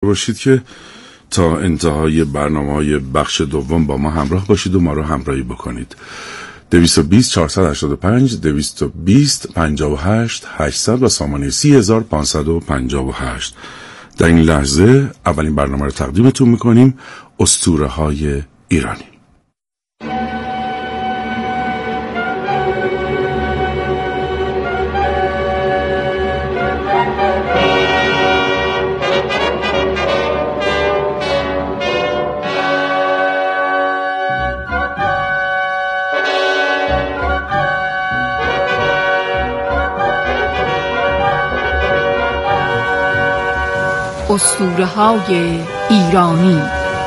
باشید که تا انتهای برنامه‌های بخش دوم با ما همراه باشید و ما رو همراهی بکنید. 220 485 220 58 800 و سامانه 30558. در این لحظه اولین برنامه رو تقدیمتون میکنیم، اسطوره‌های ایرانی. اسطوره‌های ایرانی.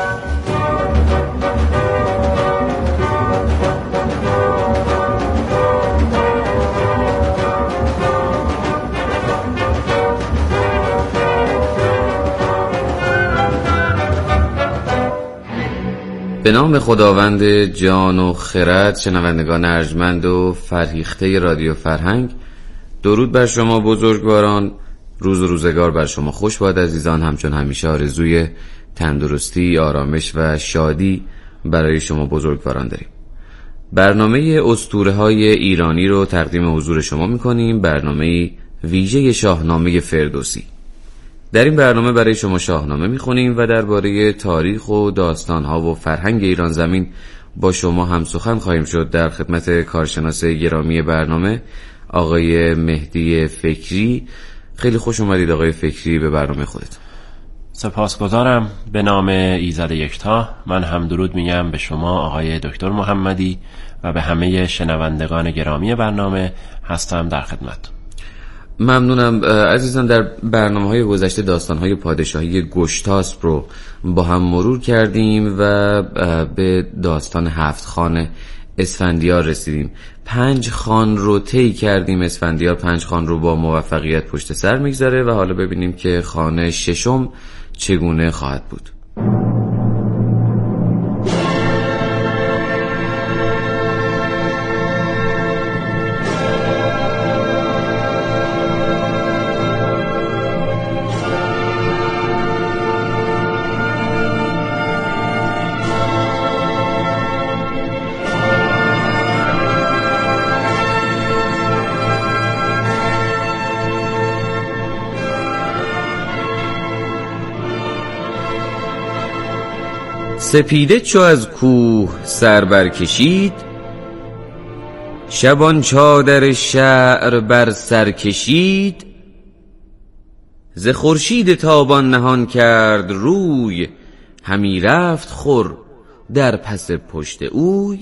به نام خداوند جان و خرد. شنوندگان ارجمند و فرهیخته رادیو فرهنگ، درود بر شما بزرگواران. روز و روزگار بر شما خوش باد عزیزان. همچون همیشه آرزوی تندرستی، آرامش و شادی برای شما بزرگواران داریم. برنامه اسطوره‌های ایرانی رو تقدیم حضور شما می‌کنیم، برنامه ویژه شاهنامه فردوسی. در این برنامه برای شما شاهنامه می‌خونیم و درباره تاریخ و داستان‌ها و فرهنگ ایران زمین با شما هم سخن خواهیم شد. در خدمت کارشناس گرامی برنامه آقای مهدی فکری. خیلی خوش اومدید آقای فکری به برنامه خودت. سپاسگزارم. به نام ایزد یکتا من هم درود میگم به شما آقای دکتر محمدی و به همه شنوندگان گرامی برنامه. هستم در خدمت. ممنونم عزیزان. در برنامه‌های گذشته داستان‌های پادشاهی گشتاسپ رو با هم مرور کردیم و به داستان 7 خان اسفندیار رسیدیم. 5 خان رو طی کردیم. اسفندیار 5 خان رو با موفقیت پشت سر میگذاره و حالا ببینیم که خان ششم چگونه خواهد بود. سپیده چو از کوه سر برکشید، شبان چادر شعر بر سر کشید. ز خورشید تابان نهان کرد روی، همی رفت خور در پس پشت اوی.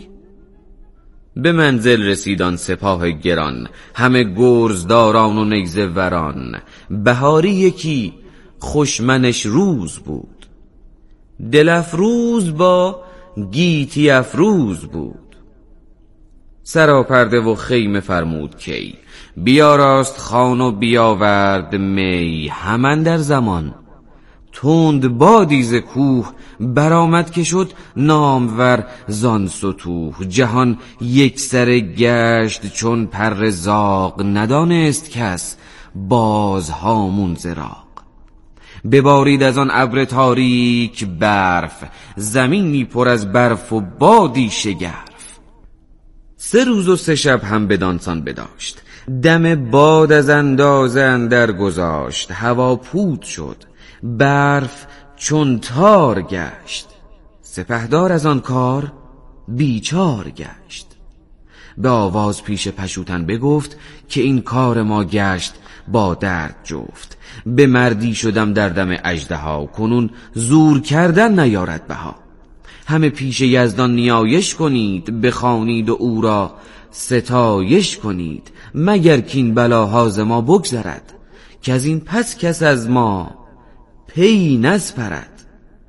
به منزل رسیدان سپاه گران، همه گرزداران و نیزه وران. بهاری یکی خوشمنش روز بود، دل افروز با گیتی افروز بود. سراپرده و خیمه فرمود کی، بیاراست خان و بیاورد می. همان در زمان تند بادی ز کوه، برآمد که شد نامور زان ستوه. جهان یک سره گشت چون پر زاغ، ندانست کس باز هامون ز راغ. ببارید از آن ابر تاریک برف، زمینی پر از برف و بادی شگرف. 3 روز و 3 شب هم بدانسان بداشت، دم باد از اندازه اندر گذاشت. هوا پود شد، برف چون تار گشت. سپهدار از آن کار بیچار گشت. به آواز پیش پشوتن بگفت، که این کار ما گشت با درد جفت. به مردی شدم در دم اژدها، کنون زور کردن نیارد بها. همه پیش یزدان نیایش کنید، بخوانید و او را ستایش کنید. مگر کین بلاها ز ما بگذرد، که از این پس کس از ما پی نسپرد.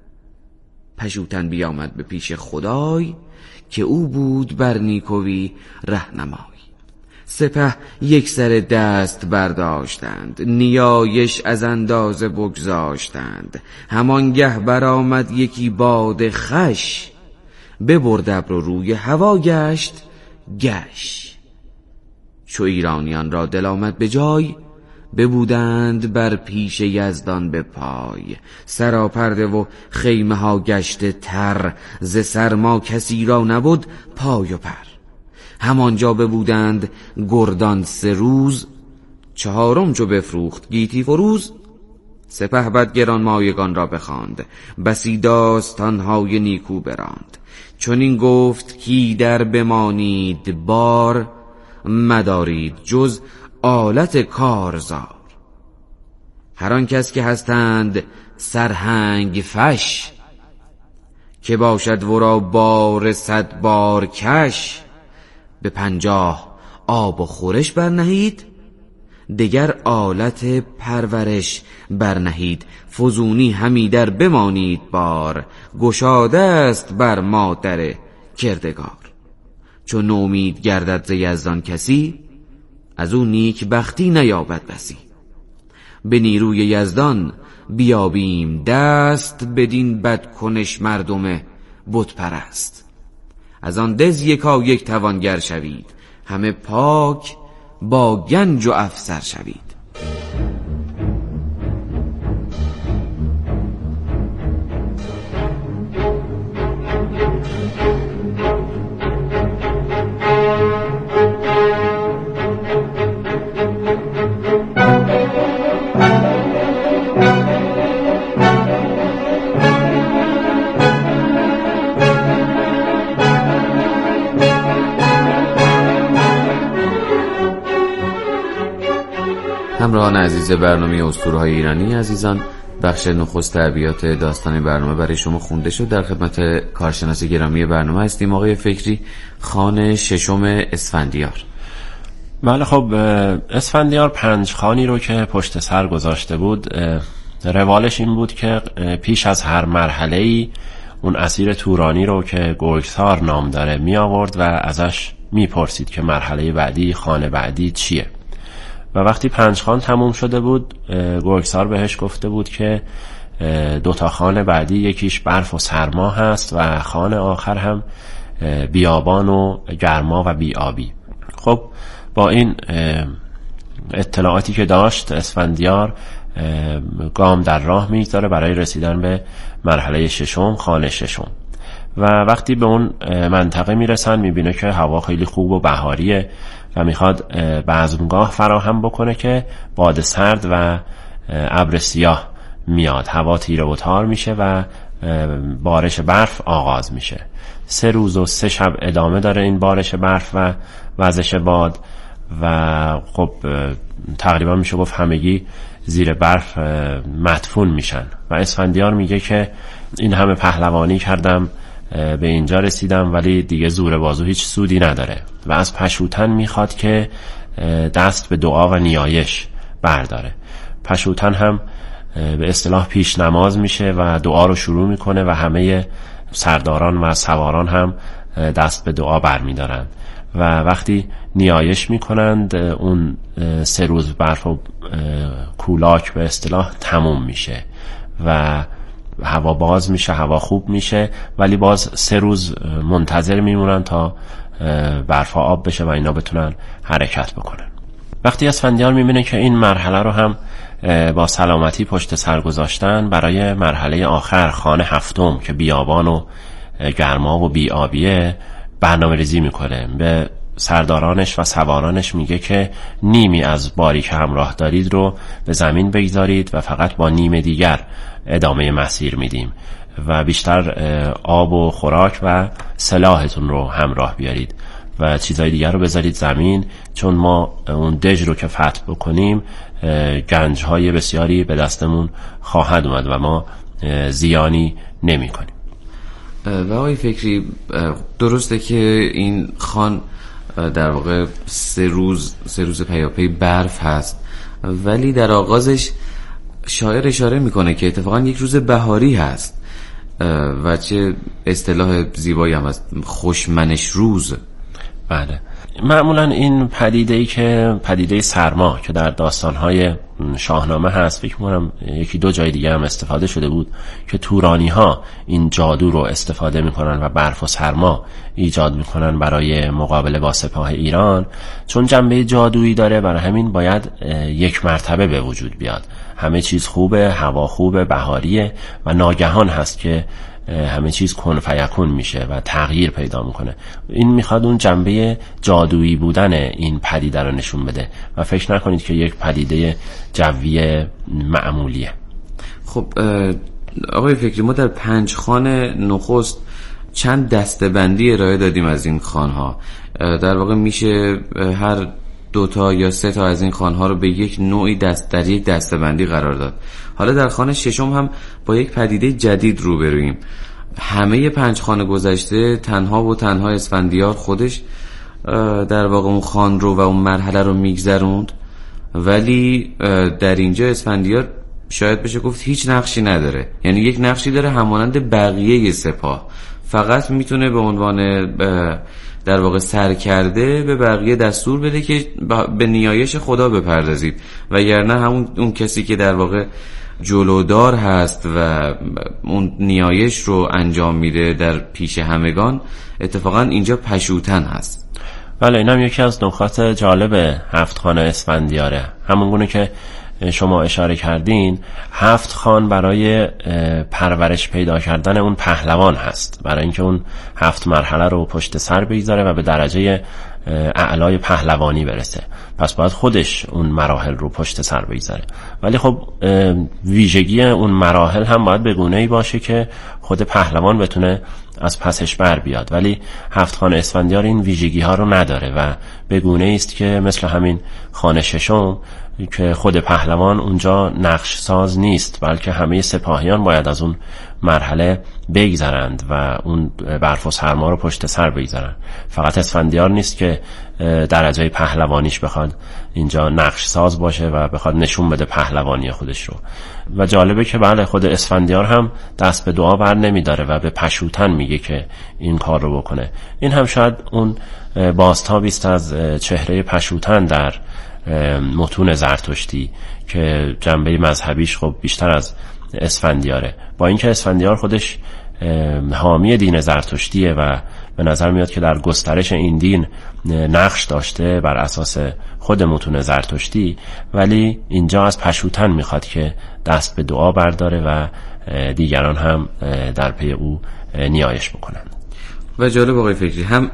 پشوتن بیامد به پیش خدای، که او بود بر نیکویی رهنمای. سپه یک سر دست برداشتند، نیایش از اندازه بگذاشتند. همانگه برآمد یکی باد خش، ببرد ابر و روی هوا گشت گش. چو ایرانیان را دل آمد به جای، ببودند بر پیش یزدان به پای. سراپرده و خیمه ها گشته تر، ز سرما کسی را نبود پای و پر. همانجا ببودند گردان 3 روز، 4م چو بفروخت گیتی فروز. سپهبد گرانمایگان را بخواند، بسی داستانهای نیکو براند. چنین گفت کی در بمانید بار، مدارید جز آلت کارزار. هر آن کس که هستند سرهنگ فش، که باشد ورا بار 100 بار کش. به 50 آب و خورش برنهید، دگر آلت پرورش برنهید. فزونی همی در بمانید بار، گشاده است بر مادر کردگار. چون نومید گردد ز یزدان کسی، از او نیک بختی نیابد بسی. به نیروی یزدان بیابیم دست، بدین بدکنش مردم بت پرست. از آن دز یکایک توانگر شوید، همه پاک با گنج و افسر شوید. همراهان عزیز برنامه اسطوره‌های ایرانی عزیزان، بخش نخست ابیات داستان برنامه برای شما خونده شد. در خدمت کارشناس گرامی برنامه هستیم آقای فکری، خان 6 اسفندیار. بله خب، اسفندیار 5 خانی رو که پشت سر گذاشته بود، روالش این بود که پیش از هر مرحله‌ای اون اسیر تورانی رو که گرگسار نام داره می آورد و ازش می پرسید که مرحله بعدی، خان بعدی چیه. و وقتی 5 خان تموم شده بود، گرگسار بهش گفته بود که 2 خان بعدی، یکیش برف و سرما هست و خان آخر هم بیابان و گرما و بیابی. خب با این اطلاعاتی که داشت، اسفندیار گام در راه میگذاره برای رسیدن به مرحله 6، خان 6. و وقتی به اون منطقه میرسن، میبینه که هوا خیلی خوب و بهاریه و میخواد بزمگاه فراهم بکنه که باد سرد و ابر سیاه میاد، هوا تیره و تار میشه و بارش برف آغاز میشه. 3 روز و 3 شب ادامه داره این بارش برف و وزش باد و خب تقریبا میشه گفت همگی زیر برف مدفون میشن. و اسفندیار میگه که این همه پهلوانی کردم، به اینجا رسیدم، ولی دیگه زور بازو هیچ سودی نداره. و از پشوتن میخواد که دست به دعا و نیایش برداره. پشوتن هم به اصطلاح پیش نماز میشه و دعا رو شروع میکنه و همه سرداران و سواران هم دست به دعا برمیدارن و وقتی نیایش میکنند، اون 3 روز برف و کولاک به اصطلاح تموم میشه و هوا باز میشه، هوا خوب میشه، ولی باز 3 روز منتظر میمونن تا برفا آب بشه و اینا بتونن حرکت بکنن. وقتی اسفندیار میبینه که این مرحله رو هم با سلامتی پشت سر گذاشتن، برای مرحله آخر، خانه 7 که بیابان و گرما و بیابیه، برنامه ریزی میکنه. به سردارانش و سوارانش میگه که نیمی از باری که همراه دارید رو به زمین بگذارید و فقط با نیم دیگر ادامه مسیر میدیم و بیشتر آب و خوراک و سلاحتون رو همراه بیارید و چیزای دیگر رو بذارید زمین، چون ما اون دژ رو که فتح بکنیم گنج‌های بسیاری به دستمون خواهد اومد و ما زیانی نمی کنیم. و آقای فکری، درسته که این خان در واقع 3 روز پیاپی برف هست، ولی در آغازش شاعر اشاره میکنه که اتفاقا 1 روز بهاری هست و چه اصطلاح زیبایی هم هست، خوشمنش روز. بله، معمولا این پدیده‌ای که پدیده سرما که در داستان‌های شاهنامه هست، فکر می‌کنم یکی دو جای دیگه هم استفاده شده بود که تورانی‌ها این جادو رو استفاده می‌کنن و برف و سرما ایجاد می‌کنن برای مقابله با سپاه ایران. چون جنبه جادویی داره، برای همین باید یک مرتبه به وجود بیاد. همه چیز خوبه، هوا خوبه، بهاریه و ناگهان هست که همه چیز کن فیکون میشه و تغییر پیدا میکنه. این میخواد اون جنبه جادویی بودن این پدیده رو نشون بده و فکر نکنید که یک پدیده جوی معمولیه. خب آقای فکری، ما در 5 خوان نخست چند دسته‌بندی ارائه دادیم از این خوان‌ها. در واقع میشه هر 2 تا یا 3 تا از این خوان‌ها رو به یک نوعی در یک دسته‌بندی قرار داد. حالا در خوان ششم هم با یک پدیده جدید روبرویم. همه 5 خوان گذشته تنها و تنها اسفندیار خودش در واقع اون خوان رو و اون مرحله رو میگذروند، ولی در اینجا اسفندیار شاید بشه گفت هیچ نقشی نداره. یعنی یک نقشی داره همانند بقیه سپاه، فقط میتونه به عنوان در واقع سرکرده به بقیه دستور بده که به نیایش خدا بپردازید، وگرنه همون اون کسی که در واقع جلودار هست و اون نیایش رو انجام میده در پیش همگان، اتفاقا اینجا پشوتن هست. بله، این هم یکی از نکات جالب 7 خوان اسفندیاره. همون گونه که شما اشاره کردین، 7 خوان برای پرورش پیدا کردن اون پهلوان هست، برای اینکه اون 7 مرحله رو پشت سر بگذاره و به درجه اعلای پهلوانی برسه. پس باید خودش اون مراحل رو پشت سر بگذاره. ولی خب ویژگی اون مراحل هم باید به گونه‌ای باشه که خود پهلوان بتونه از پسش بر بیاد. ولی 7 خوان اسفندیار این ویژگی ها رو نداره و به گونه‌ای است که مثل همین خوان ششم که خود پهلوان اونجا نقش ساز نیست، بلکه همه سپاهیان باید از اون مرحله بگذرند و اون برف و سرما رو پشت سر بگذارن. فقط اسفندیار نیست که درجه پهلوانیش بخواد اینجا نقش ساز باشه و بخواد نشون بده پهلوانی خودش رو. و جالبه که بله، خود اسفندیار هم دست به دعا بر نمیداره و به پشوتن میگه که این کار رو بکنه. این هم شاید اون بازتابی است از چهره پشوتن در متون زرتشتی که جنبه مذهبیش خب بیشتر از اسفندیاره، با اینکه اسفندیار خودش حامی دین زرتشتیه و به نظر میاد که در گسترش این دین نقش داشته بر اساس خود متون زرتشتی، ولی اینجا از پشوتن میخواد که دست به دعا برداره و دیگران هم در پی او نیایش بکنند. و جالب آقای فکری، هم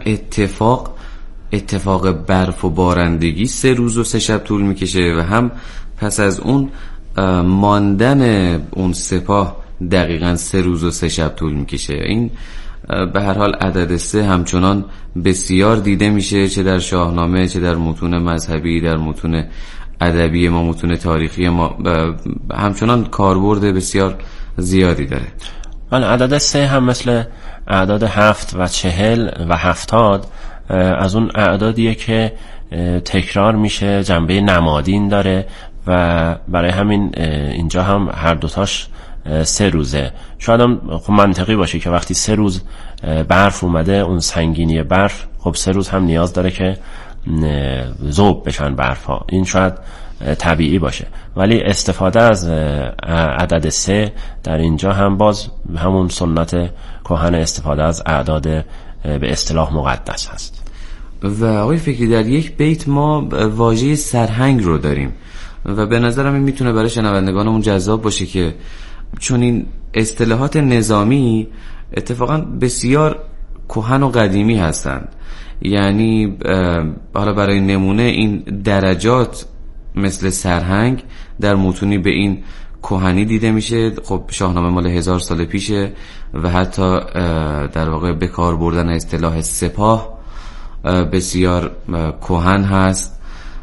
اتفاق برف و بارندگی 3 روز و 3 شب طول میکشه و هم پس از اون ماندن اون سپاه دقیقاً 3 روز و 3 شب طول میکشه. این به هر حال عدد 3 همچنان بسیار دیده میشه، چه در شاهنامه، چه در متون مذهبی، در متون ادبی ما، متون تاریخی ما، همچنان کاربرد بسیار زیادی داره. بله، عدد 3 هم مثل اعداد 7 و 40 و 70 از اون اعدادیه که تکرار میشه، جنبه نمادین داره و برای همین اینجا هم هر دوتاش 3 روزه. شاید هم خب منطقی باشه که وقتی 3 روز برف اومده، اون سنگینی برف، خب 3 روز هم نیاز داره که ذوب بشن برف ها. این شاید طبیعی باشه، ولی استفاده از عدد 3 در اینجا هم باز همون سنت کهن استفاده از اعداد به اصطلاح مقدس هست. و آقای فکری، در یک بیت ما واژه سرهنگ رو داریم و به نظرم این میتونه برای شنوندگانمون جذاب باشه که چون این اصطلاحات نظامی اتفاقا بسیار کهن و قدیمی هستند. یعنی حالا برای نمونه این درجات مثل سرهنگ در متونی به این کهنی دیده میشه. خب شاهنامه مال 1000 سال پیشه و حتی در واقع به کار بردن اصطلاح سپاه بسیار کهن هست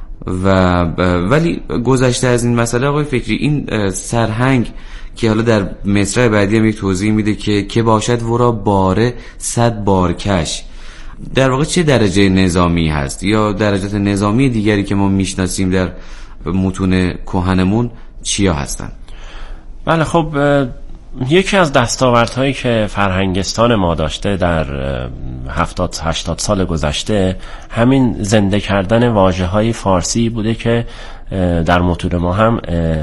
ولی گذشته از این مسئله آقای فکری، این سرهنگ که حالا در مصرع بعدی هم یک توضیح میده که باشد ورا باره 100 بارکش، در واقع چه درجه نظامی هست یا درجات نظامی دیگری که ما میشناسیم در متون کهنمون چیا هستن؟ بله، خب یکی از دستاوردهایی که فرهنگستان ما داشته در 70-80 سال گذشته همین زنده کردن واژه‌های فارسی بوده که در متون ما هم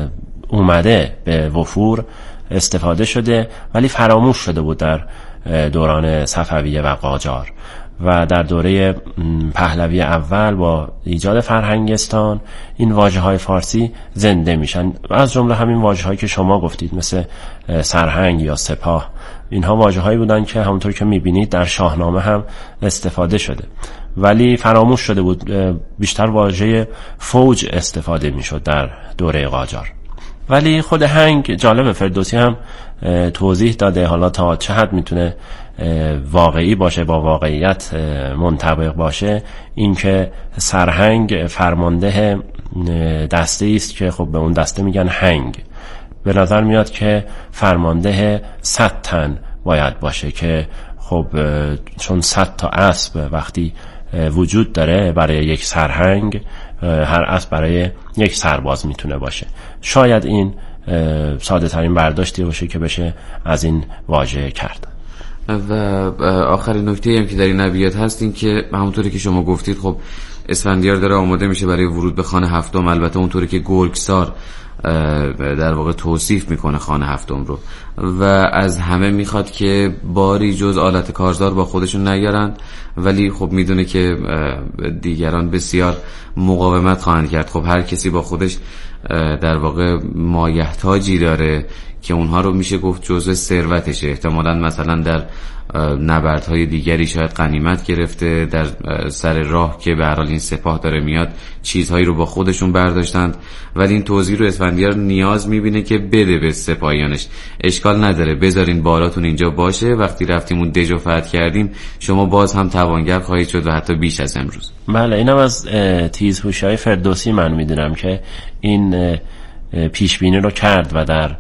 اومده به وفور استفاده شده، ولی فراموش شده بود در دوران صفویه و قاجار. و در دوره پهلوی اول با ایجاد فرهنگستان این واژه‌های فارسی زنده میشن، از جمله همین واژه‌هایی که شما گفتید مثل سرهنگ یا سپاه. اینها واژه‌هایی بودن که همونطور که میبینید در شاهنامه هم استفاده شده، ولی فراموش شده بود. بیشتر واژه فوج استفاده میشد در دوره قاجار. ولی خود هنگ جالب، فردوسی هم توضیح داده، حالا تا چه حد میتونه واقعی باشه، با واقعیت منطبق باشه، اینکه سرهنگ فرمانده دسته است که خب به اون دسته میگن هنگ. به نظر میاد که فرمانده 100 تن باید باشه که خب چون 100 تا اسب وقتی وجود داره برای یک سرهنگ، هر اسب برای یک سرباز میتونه باشه. شاید این ساده ترین برداشتی باشه که بشه از این واژه کرد. و آخرین نکته هم که در این ابیات هست این که همونطوری که شما گفتید خب اسفندیار داره آماده میشه برای ورود به خان هفتم. البته اونطوری که گرگسار در واقع توصیف میکنه خان هفتم رو و از همه میخواد که باری جز آلت کارزار با خودشون نیارن، ولی خب میدونه که دیگران بسیار مقاومت خواهند کرد. خب هر کسی با خودش در واقع مایحتاجی داره که اونها رو میشه گفت جزء ثروتشه. احتمالاً مثلا در نبردهای دیگری شاید غنیمت گرفته، در سر راه که به هر حال این سپاه داره میاد چیزهایی رو با خودشون برداشتند، ولی این توضیح رو اسفندیار نیاز میبینه که بده به سپاهیانش. اشکال نداره، بذارین بالاتون اینجا باشه، وقتی رفتیم اون دژ رو فتح کردیم شما باز هم توانگر خواهید شد و حتی بیش از امروز. بله، اینم از تیزهوشی‌های فردوسی من میدونم که این پیشبینی رو کرد و در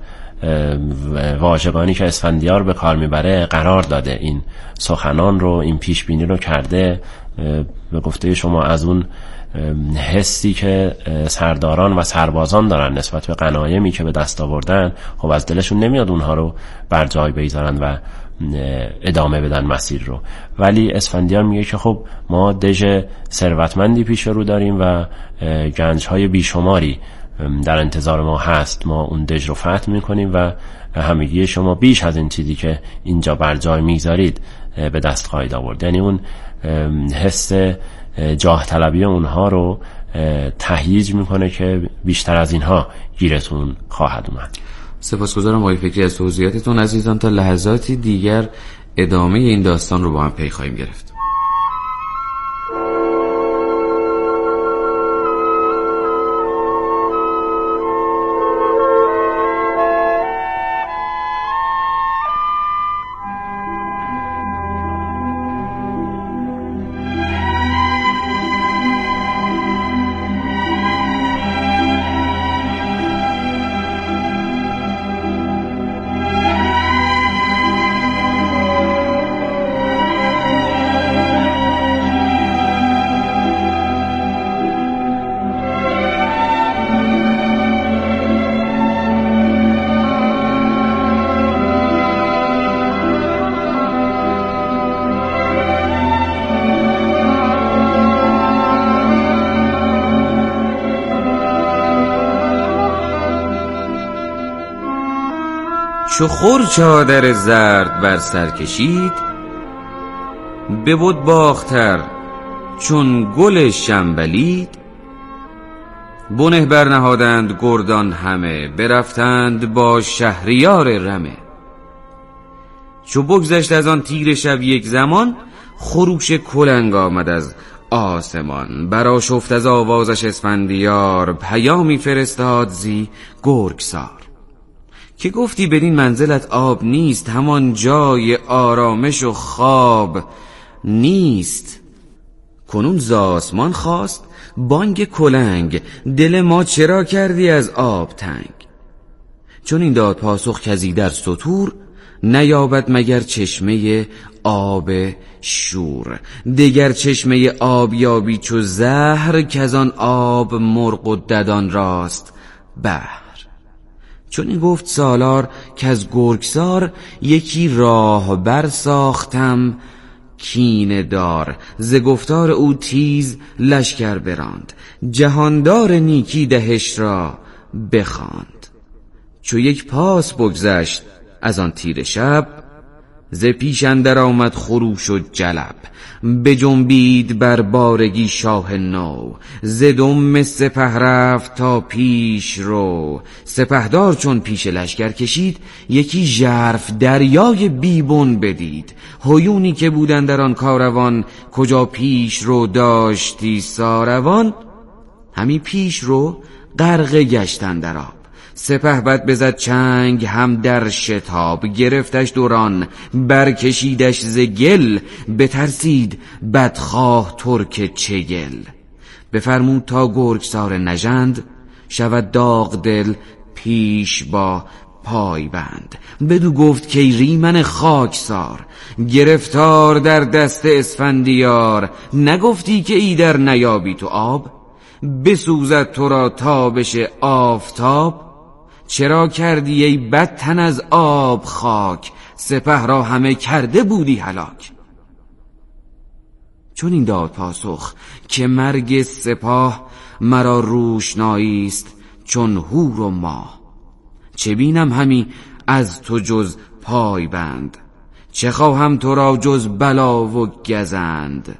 واژگانی که اسفندیار به کار میبره قرار داده. این سخنان رو، این پیشبینی رو کرده. به گفته شما از اون حسی که سرداران و سربازان دارن نسبت به غنایمی که به دست آوردن، خب از دلشون نمیاد اونها رو بر جای بگذارن و ادامه بدن مسیر رو. ولی اسفندیار میگه که خب ما دژ ثروتمندی پیش رو داریم و گنج‌های بیشماری در انتظار ما هست. ما اون دژ رو فتح میکنیم و همگی شما بیش از این چیزی که اینجا بر جای میذارید به دست خواهید آورد. یعنی اون حس جاه طلبی اونها رو تهییج میکنه که بیشتر از اینها گیرتون خواهد اومد. سپاسگزارم آقای فکری از توضیحاتتون. عزیزان تا لحظاتی دیگر ادامه این داستان رو با هم پی خواهیم گرفت. چو خور چادر زرد بر سر کشید، ببد باختر چون گل شنبلید. بنه برنهادند گردان همه، برفتند با شهریار رمه. چو بگذشت از آن تیره شب یک زمان، خروش کلنگ آمد از آسمان. برآشفت از آوازش اسفندیار، پیامی فرستاد زی گرگسار. که گفتی بدین منزلت آب نیست، همان جای آرامش و خواب نیست. کنون ز آسمان خواست بانگ کلنگ، دل ما چرا کردی از آب تنگ. چون این داد پاسخ کزی در ستور، نیابد مگر چشمه آب شور. دگر چشمه آب یابی چو زهر، کزان آب مرغ و ددان راست بحر. چون این گفت سالار که از گرگسار یکی راه برساختم کینه دار. ز گفتار او تیز لشکر براند، جهاندار نیکی دهش را بخواند. چو یک پاس بگذشت از آن تیره شب، ز پیش اندر آمد خروش و جلب. بجنبید بر بارگی شاه نو، ز دم سپه رفت تا پیش رو. سپهدار چون پیش لشکر کشید، یکی ژرف دریای بیبون بدید. هیونی که بودن در آن کاروان، کجا پیش رو داشتی ساروان. همی پیش رو غرقه گشتن در آب، سپهبد بزد چنگ هم در شتاب. گرفتش دوران برکشیدش ز گل، بترسید بدخواه ترک چگل. بفرمود تا گرگسار نژند، شود داغ دل پیش با پای بند. بدو گفت که ریمن خاکسار، گرفتار در دست اسفندیار. نگفتی که ایدر نیابی تو آب، بسوزد تو را تابش آفتاب. چرا کردی ای بدتن از آب خاک، سپه را همه کرده بودی هلاک. چون این داد پاسخ که مرگ سپاه، مرا روشنایی است چون هور و ماه. چه بینم همی از تو جز پای بند، چه خواهم تو را جز بلا و گزند.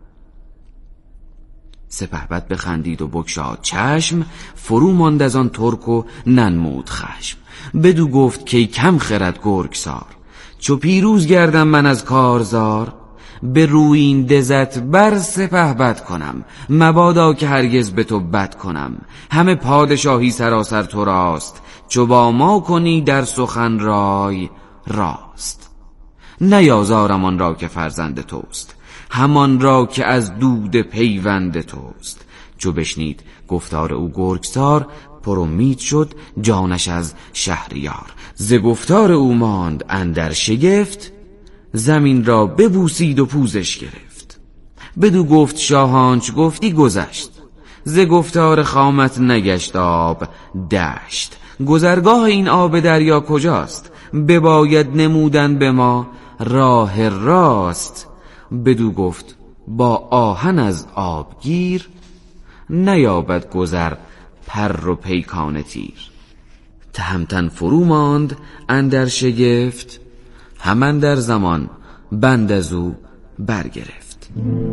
سپهبد بخندید و بگشاد چشم، فرو ماند از آن ترک و ننمود خشم. بدو گفت که کم خرد گرگسار، چو پیروز گردم من از کارزار. به رویین دزت بر سپهبد کنم، مبادا که هرگز به تو بد کنم. همه پادشاهی سراسر تو راست، چو با ما کنی در سخن رای راست. نیازارم آن را که فرزند توست، همان را که از دود پیوند توست. چو بشنید گفتار او گرگسار، پر امید شد جانش از شهریار. ز گفتار او ماند اندر شگفت، زمین را ببوسید و پوزش گرفت. بدو گفت شاهانچ گفتی گذشت، ز گفتار خامت نگشت آب دشت. گذرگاه این آب دریا کجاست، بباید نمودن به ما راه راست. بدو گفت با آهن از آبگیر، نیابد گذر پر و پیکان تیر. تهمتن فرو ماند اندر شگفت، همان در زمان بند از او برگرفت.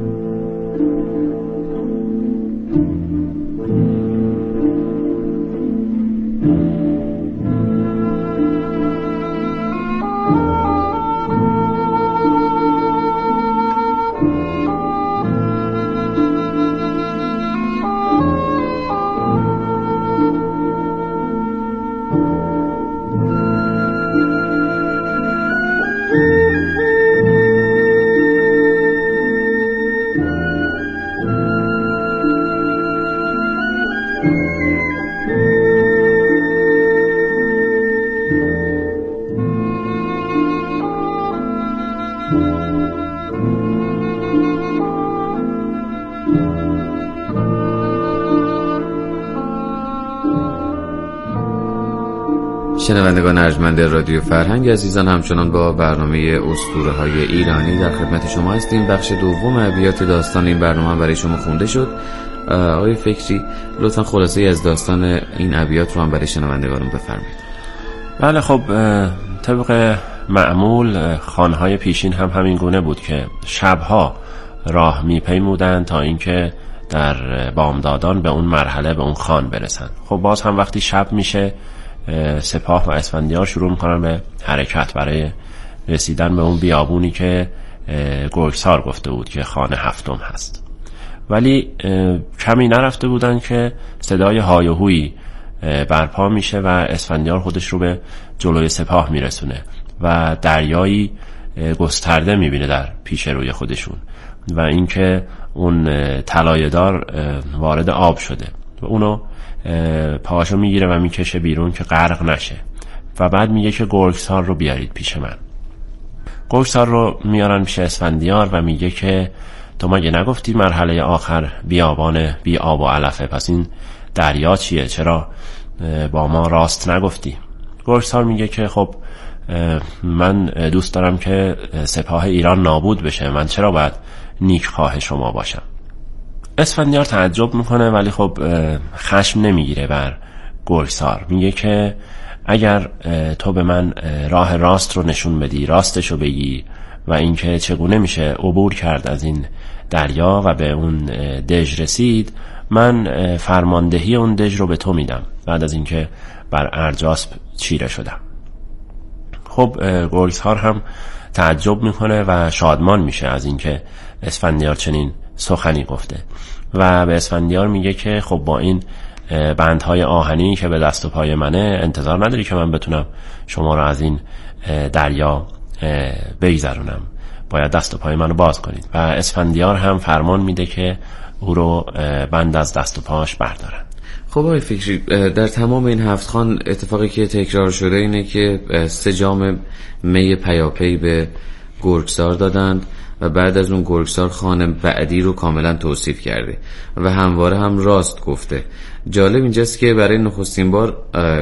شنوندگان ارجمند رادیو فرهنگ عزیزان، همچنان با برنامه اسطوره‌های ایرانی در خدمت شما هستیم. بخش دوم ابیات داستان این برنامه برای شما خونده شد. آقای فکری لطفا خلاصه از داستان این ابیات رو هم برای شنوندگانم بفرمایید. بله خب، طبق معمول خانهای پیشین هم همین گونه بود که شبها راه میپیمودن تا اینکه در بامدادان به اون مرحله، به اون خان برسن. خب باز هم وقتی شب میشه، سپاه و اسفندیار شروع میکنن به حرکت برای رسیدن به اون بیابونی که گرگسار گفته بود که خانه هفتم هست. ولی کمی نرفته بودن که صدای های و هویی برپا میشه و اسفندیار خودش رو به جلوی سپاه میرسونه و دریایی گسترده میبینه در پیش روی خودشون و اینکه اون طلایه‌دار وارد آب شده و اونو پاهاشو میگیره و میکشه بیرون که غرق نشه و بعد میگه که گرگسار رو بیارید پیش من. گرگسار رو میارن پیش اسفندیار و میگه که تو مگه نگفتی مرحله آخر بیابان بی آب و علفه؟ پس این دریا چیه؟ چرا با ما راست نگفتی؟ گرگسار میگه که خب من دوست دارم که سپاه ایران نابود بشه، من چرا باید نیکخواه شما باشم؟ اسفندیار تعجب میکنه ولی خب خشم نمیگیره بر گرگسار. میگه که اگر تو به من راه راست رو نشون بدی، راستشو بگی و اینکه چگونه میشه عبور کرد از این دریا و به اون دژ رسید، من فرماندهی اون دژ رو به تو میدم بعد از اینکه بر ارجاسپ چیره شدم. خب گرگسار هم تعجب میکنه و شادمان میشه از اینکه اسفندیار چنین سخنی گفته و به اسفندیار میگه که خب با این بندهای آهنی که به دست و پای منه انتظار نداری که من بتونم شما رو از این دریا بگذرونم، باید دست و پای منو باز کنید. و اسفندیار هم فرمان میده که او رو بند از دست و پاش بردارن. خب آقای فکری، در تمام این 7 خان اتفاقی که تکرار شده اینه که 3 جام می پیاپی به گرگسار دادند و بعد از اون گرگسار خان بعدی رو کاملا توصیف کرده و همواره هم راست گفته. جالب اینجاست که برای نخستین بار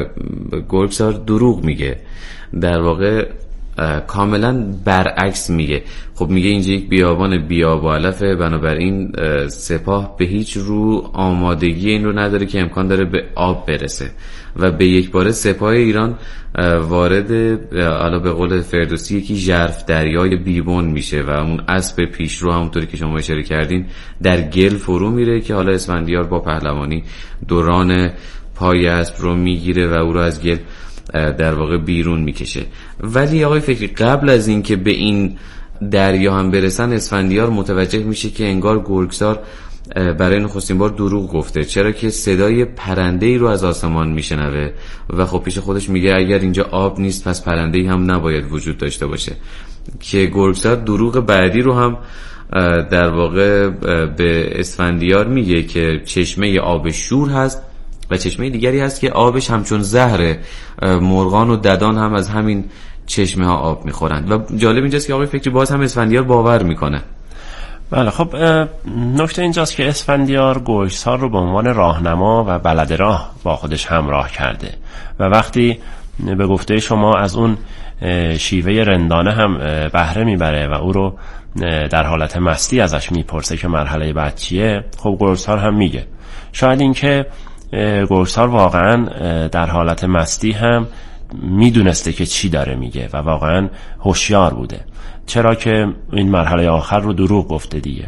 گرگسار دروغ میگه، در واقع کاملا برعکس میگه. خب میگه اینجا یک بیابان بیاب و علفه، بنابراین سپاه به هیچ رو آمادگی این رو نداره که امکان داره به آب برسه و به یک باره سپاه ایران وارد حالا به قول فردوسی یکی ژرف دریای بیبون میشه و اون اسب پیشرو همونطوری که شما اشاره کردین در گل فرو میره که حالا اسفندیار با پهلوانی دوران پای اسب رو میگیره و او رو از گل در واقع بیرون میکشه. ولی آقای فکری قبل از این که به این دریا هم برسن اسفندیار متوجه میشه که انگار گرگسار برای نخستین بار دروغ گفته، چرا که صدای پرنده‌ای رو از آسمان میشنوه و خب پیش خودش میگه اگر اینجا آب نیست پس پرنده‌ای هم نباید وجود داشته باشه، که گرگسار دروغ بعدی رو هم در واقع به اسفندیار میگه که چشمه آب شور هست و چشمه دیگری هست که آبش همچون زهره، مرغان و ددان هم از همین چشمه ها آب میخورند. و جالب اینجاست که آقای فکری باز هم اسفندیار باور میکنه. بله خب نکته اینجاست که اسفندیار گرگسار رو به عنوان راهنما و بلد راه با خودش همراه کرده و وقتی به گفته شما از اون شیوه رندانه هم بهره میبره و او رو در حالت مستی ازش میپرسه که مرحله بعد چیه، خب گرگسار هم میگه. شاید این که گرگسار واقعا در حالت مستی هم میدونسته که چی داره میگه و واقعا هوشیار بوده، چرا که این مرحله آخر رو دروغ گفته دیگه.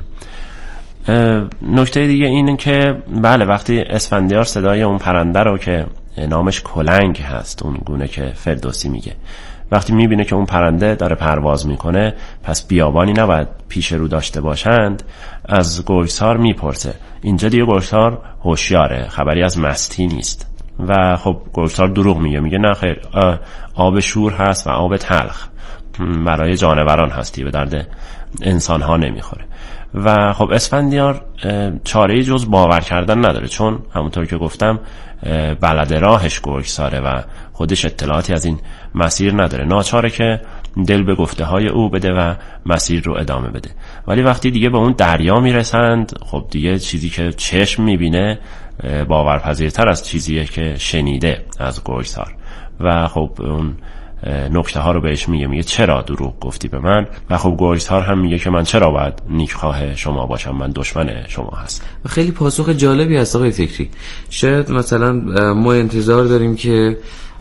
نکته دیگه اینه که بله وقتی اسفندیار صدای اون پرنده رو که نامش کلنگ هست، اون گونه که فردوسی میگه، وقتی میبینه که اون پرنده داره پرواز میکنه پس بیابانی نباید پیش رو داشته باشند، از گرگسار میپرسه. اینجا دیگه گرگسار هوشیاره، خبری از مستی نیست و خب گرگسار دروغ میگه نه خیر، آب شور هست و آب تلخ برای جانوران هستی، به درد انسان ها نمیخوره. و خب اسفندیار چاره‌ای جز باور کردن نداره، چون همونطور که گفتم بلد راهش گرگساره و خودش اطلاعاتی از این مسیر نداره، ناچاره که دل به گفته های او بده و مسیر رو ادامه بده. ولی وقتی دیگه به اون دریا میرسند خب دیگه چیزی که چشم میبینه باورپذیرتر از چیزیه که شنیده از گرگسار و خب اون نکته ها رو بهش میگه چرا دروغ گفتی به من، و خب گرگسار هم میگه که من چرا باید نیکخواه شما باشم، من دشمن شما هستم. خیلی پاسخ جالبی هست آقای فکری. شاید مثلا ما انتظار داریم که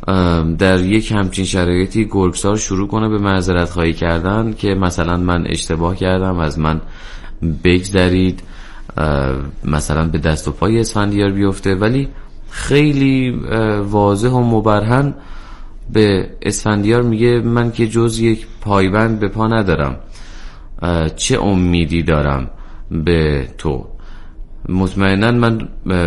در یک همچین شرایطی گرگسار شروع کنه به معذرت خواهی کردن که مثلا من اشتباه کردم، از من بگذرید، مثلا به دست و پای اسفندیار بیفته، ولی خیلی واضح و مبرهن به اسفندیار میگه من که جز یک پایبند به پا ندارم، چه امیدی دارم به تو، مطمئنا من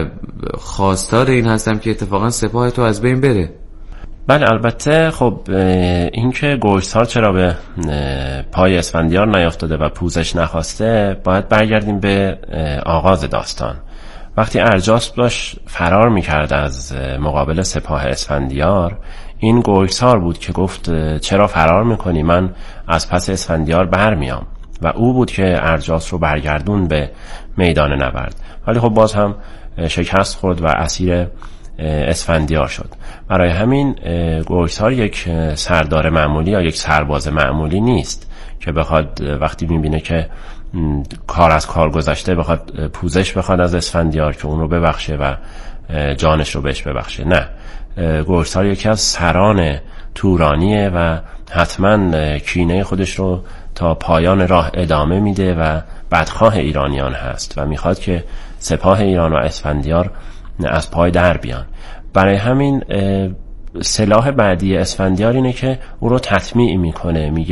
خواستار این هستم که اتفاقا سپاه تو از بین بره. بله البته خب این که گرگسار چرا به پای اسفندیار نیافتاده و پوزش نخواسته باید برگردیم به آغاز داستان. وقتی ارجاسپ داشت فرار میکرد از مقابل سپاه اسفندیار، این گرگسار بود که گفت چرا فرار میکنی، من از پس اسفندیار برمیام، و او بود که ارجاسپ رو برگردون به میدان نبرد. ولی خب باز هم شکست خورد و اسیر اسفندیار شد. برای همین گرگسار یک سردار معمولی یا یک سرباز معمولی نیست که بخواد وقتی میبینه که کار از کار گذشته بخواد پوزش بخواد از اسفندیار که اون رو ببخشه و جانش رو بهش ببخشه. نه، گرگسار یکی از سران تورانیه و حتما کینه خودش رو تا پایان راه ادامه میده و بدخواه ایرانیان هست و میخواد که سپاه ایران و اسفندیار از پای در بیان. برای همین سلاح بعدی اسفندیار اینه که او رو تطمیع میکنه، میگه